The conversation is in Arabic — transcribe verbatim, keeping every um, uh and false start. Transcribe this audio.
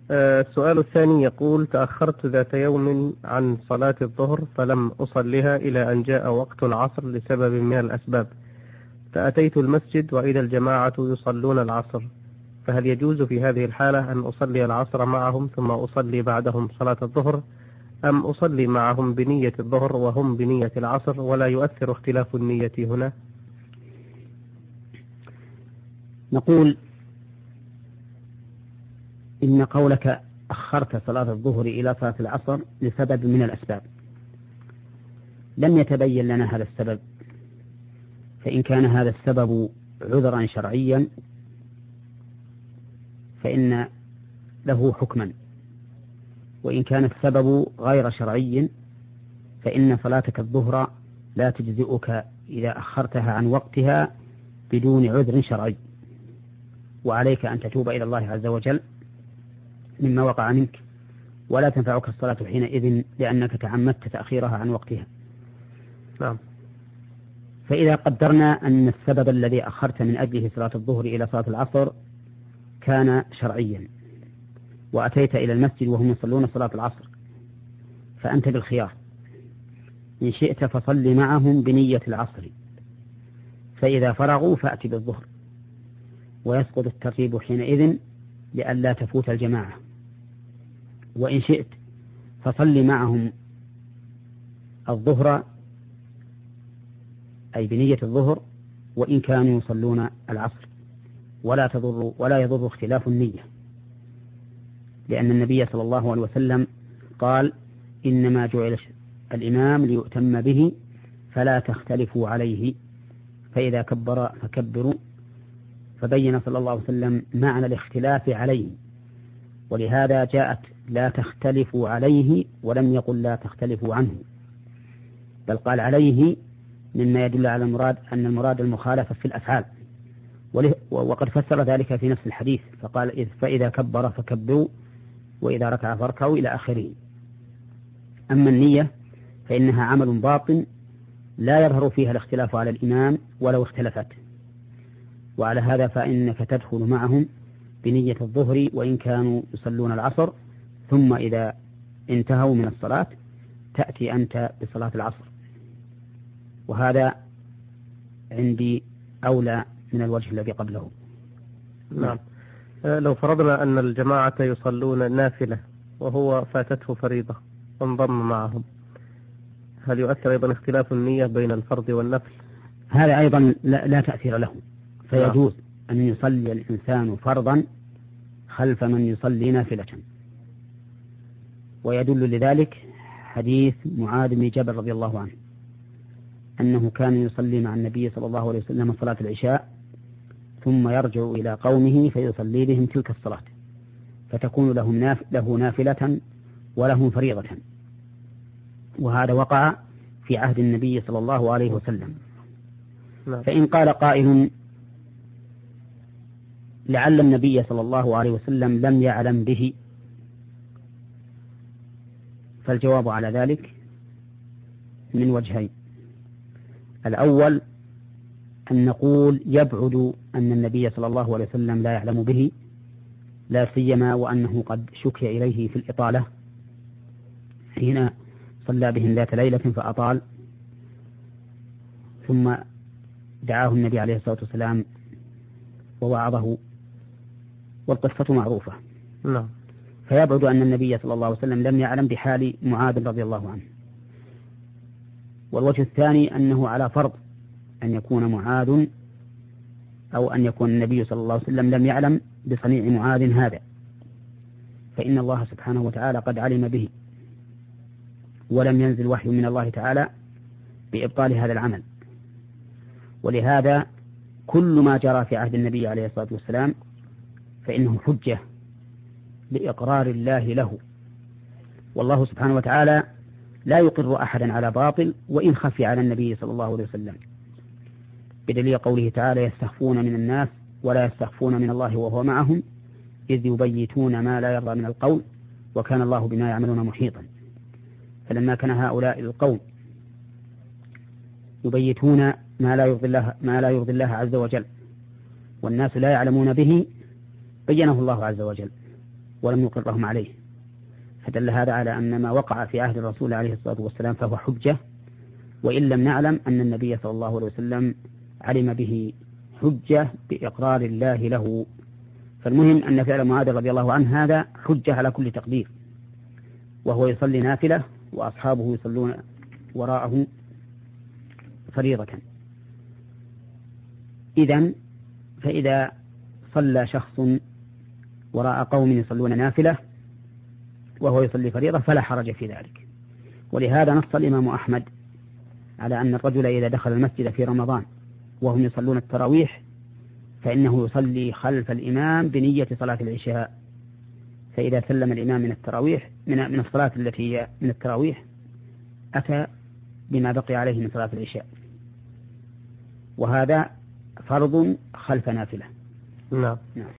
آه، السؤال الثاني يقول: تأخرت ذات يوم عن صلاة الظهر فلم أصلها إلى أن جاء وقت العصر لسبب من الأسباب، فأتيت المسجد وإذا الجماعة يصلون العصر، فهل يجوز في هذه الحالة أن أصلي العصر معهم ثم أصلي بعدهم صلاة الظهر، أم أصلي معهم بنية الظهر وهم بنية العصر ولا يؤثر اختلاف النية هنا؟ نقول إن قولك أخرت صلاة الظهر إلى صلاة العصر لسبب من الأسباب، لم يتبين لنا هذا السبب، فإن كان هذا السبب عذرا شرعيا فإن له حكما، وإن كان السبب غير شرعي فإن صلاتك الظهر لا تجزئك إذا أخرتها عن وقتها بدون عذر شرعي، وعليك أن تتوب إلى الله عز وجل مما وقع منك، ولا تنفعك الصلاة حينئذ لأنك تعمدت تأخيرها عن وقتها. نعم. فإذا قدرنا أن السبب الذي أخرت من أجله صلاة الظهر إلى صلاة العصر كان شرعيا، وأتيت إلى المسجد وهم يصلون صلاة العصر، فأنت بالخيار، إن شئت فصل معهم بنية العصر، فإذا فرغوا فأت بالظهر، ويسقط الترتيب حينئذ لئلا تفوت الجماعة، وإن شئت فصل معهم الظهر أي بنية الظهر وإن كانوا يصلون العصر، ولا تضر ولا يضر اختلاف النية، لأن النبي صلى الله عليه وسلم قال: إنما جعل الإمام ليؤتم به فلا تختلفوا عليه، فإذا كبر فكبروا، فبين صلى الله عليه وسلم معنى الاختلاف عليه، ولهذا جاءت لا تختلفوا عليه ولم يقل لا تختلفوا عنه، بل قال عليه، مما يدل على المراد أن المراد المخالفة في الأفعال، وقد فسر ذلك في نفس الحديث فقال: فإذا كبر فكبروا وإذا ركع فاركعوا إلى آخره. أما النية فإنها عمل باطن لا يظهر فيها الاختلاف على الإمام ولو اختلفت، وعلى هذا فإنك تدخل معهم بنية الظهر وإن كانوا يصلون العصر، ثم إذا انتهوا من الصلاة تأتي أنت بصلاة العصر، وهذا عندي أولى من الوجه الذي قبله. نعم. لو فرضنا أن الجماعة يصلون نافلة وهو فاتته فريضة وانضم معهم، هل يؤثر أيضا اختلاف النية بين الفرض والنفل؟ هذا أيضا لا, لا تأثير له، فيجوز أن يصلي الإنسان فرضا خلف من يصلي نافلة، ويدل لذلك حديث معاذ بن جبل رضي الله عنه أنه كان يصلي مع النبي صلى الله عليه وسلم صلاة العشاء ثم يرجع إلى قومه فيصلي بهم تلك الصلاة، فتكون لهم ناف له نافلة ولهم فريضة، وهذا وقع في عهد النبي صلى الله عليه وسلم. فإن قال قائل: لعل النبي صلى الله عليه وسلم لم يعلم به، فالجواب على ذلك من وجهين: الأول أن نقول يبعد أن النبي صلى الله عليه وسلم لا يعلم به، لا سيما وأنه قد شكي إليه في الإطالة حين صلى بهم ذات ليلة فأطال، ثم دعاه النبي عليه الصلاة والسلام ووعظه، والقصة معروفة. نعم. فيبعد أن النبي صلى الله عليه وسلم لم يعلم بحال معاذ رضي الله عنه. والوجه الثاني أنه على فرض أن يكون معاذ أو أن يكون النبي صلى الله عليه وسلم لم يعلم بصنيع معاذ هذا، فإن الله سبحانه وتعالى قد علم به، ولم ينزل وحي من الله تعالى بإبطال هذا العمل. ولهذا كل ما جرى في عهد النبي عليه الصلاة والسلام فإنه حجة لإقرار الله له، والله سبحانه وتعالى لا يقر أحدا على باطل وإن خفي على النبي صلى الله عليه وسلم، بدليل قوله تعالى: يستخفون من الناس ولا يستخفون من الله وهو معهم إذ يبيتون ما لا يرضى من القول وكان الله بما يعملون محيطا. فلما كان هؤلاء القوم يبيتون ما لا يرضي الله ما لا يرضي الله عز وجل والناس لا يعلمون به، بينه الله عز وجل ولم يقرهم عليه، فدل هذا على أن ما وقع في عهد الرسول عليه الصلاة والسلام فهو حجة، وإن لم نعلم أن النبي صلى الله عليه وسلم علم به حجة بإقرار الله له. فالمهم أن فعل معاذ رضي الله عنه هذا حجة على كل تقدير، وهو يصلي نافلة وأصحابه يصلون وراءه فريضة. إذن فإذا صلى شخص وراء قوم يصلون نافلة وهو يصلي فريضة فلا حرج في ذلك. ولهذا نص الإمام أحمد على أن الرجل إذا دخل المسجد في رمضان وهم يصلون التراويح فإنه يصلي خلف الإمام بنية صلاة العشاء، فإذا سلم الإمام من التراويح من من الصلاة التي هي من التراويح أتى بما بقي عليه من صلاة العشاء، وهذا فرض خلف نافلة. نعم. نعم.